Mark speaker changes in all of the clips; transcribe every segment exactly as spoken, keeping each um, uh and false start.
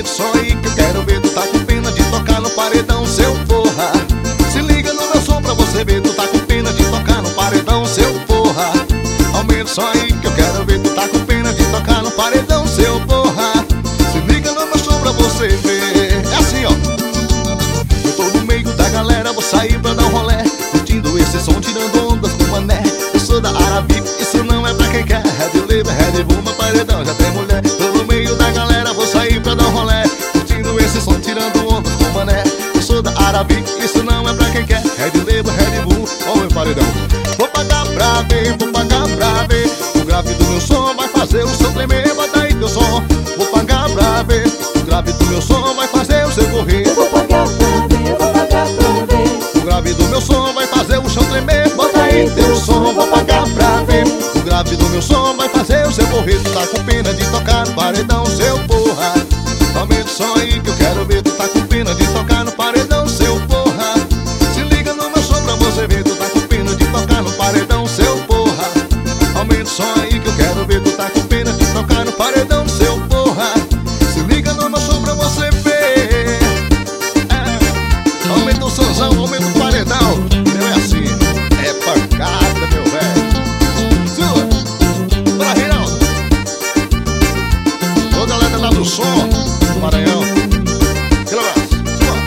Speaker 1: Aumenta o som aí que eu quero ver tu tá com pena de tocar no paredão, seu porra. Se liga no meu som pra você ver tu tá com pena de tocar no paredão, seu porra. Aumenta o som aí que eu quero ver tu tá com pena de tocar no paredão, seu porra. Se liga no meu som pra você ver. É assim, ó. Eu tô no meio da galera, vou sair pra dar um rolé, curtindo esse som, tirando ondas com mané. Eu sou da Arabic, isso não é pra quem quer. Red Label, Red Bull, meu paredão já tem mulher. Tô no meio da galera, vou sair pra dar um rolé, curtindo esse som, tirando ondas com mané. Eu sou da Arabic, isso não é pra quem quer. Red Label, Red Bull, ó meu paredão. Vou pagar pra ver, vou pagar pra ver. O grave do meu som vai fazer o seu tremer, bota aí teu som. Vou pagar pra ver. O grave do meu som vai fazer o seu correr.
Speaker 2: Eu vou pagar pra ver, vou pagar pra ver.
Speaker 1: O grave do meu som vai fazer o chão tremer, bota aí teu som. Vou pagar pra ver. O grave do meu som vai fazer o seu correr. Tu tá com pena de tocar no paredão, seu porra. Aumenta o som aí que eu quero ver. Tu tá com pena de tocar no paredão, seu porra. Se liga no meu som pra você ver. Tu tá com pena de tocar no paredão, seu porra. Aumenta o som aí que eu quero ver. Tu tá com pena de tocar no paredão, seu porra. Se liga no meu som pra você ver. É. Aumenta o somzão, aumenta o paredão. Meu, é assim, é pancada, meu velho. Sua, bora, Reinaldo. Ô galera lá do som do Maranhão, aquele abraço. Sua.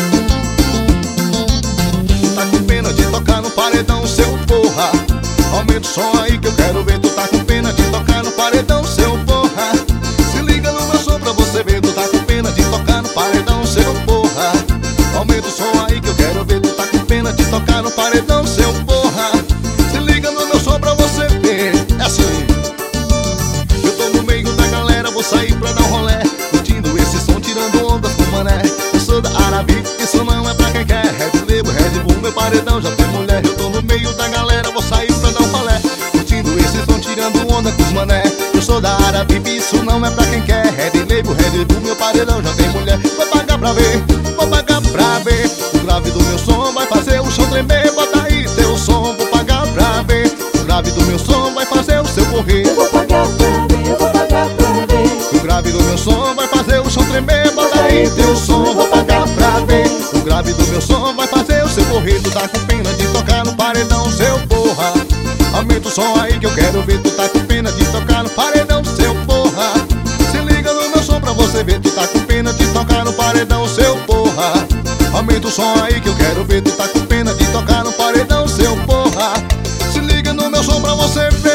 Speaker 1: Tu tá com pena de tocar no paredão, seu porra. Aumenta o som aí que eu quero ver. Tu tá com pena de tocar no paredão, seu porra. Se liga no meu som pra você ver. Tu tá com pena de tocar no paredão, seu porra. Aumenta o som aí que eu quero ver. Tu tá com pena de tocar no paredão, seu porra. Se liga no meu som pra você ver. É assim. Eu tô no meio da galera, vou sair pra dar um rolé, curtindo esse som, tirando ondas com mané. Eu sou da Arabic, isso não é pra quem quer. Red Label, Red Bull, meu paredão já tem mulher. Eu tô no meio da galera, vou sair pra dar um rolé, curtindo esse som, tirando onda com os mané. Eu sou da Arabic, isso não é pra quem quer. Red Label, Red Bull, meu paredão já tem mulher. Vou pagar pra ver, vou pagar pra ver. O grave do meu som vai fazer o chão tremer, bota aí teu som. Vou pagar pra ver. O grave do meu som vai fazer o seu correr.
Speaker 2: Eu vou pagar pra ver, eu vou pagar pra ver.
Speaker 1: O grave do meu som vai fazer o chão tremer, bota aí teu som. Vou pagar pra ver. O grave do meu som vai fazer o seu correr. Tu tá com pena de tocar no paredão, seu porra. Aumenta o som aí que eu quero ver. Tu tá com pena de tocar no paredão, seu porra. Se liga no meu som pra você ver. Tu tá com pena de tocar no paredão, seu porra. Aumenta o som aí que eu quero ver. Tu tá com pena de tocar no paredão, seu porra. Se liga no meu som pra você ver.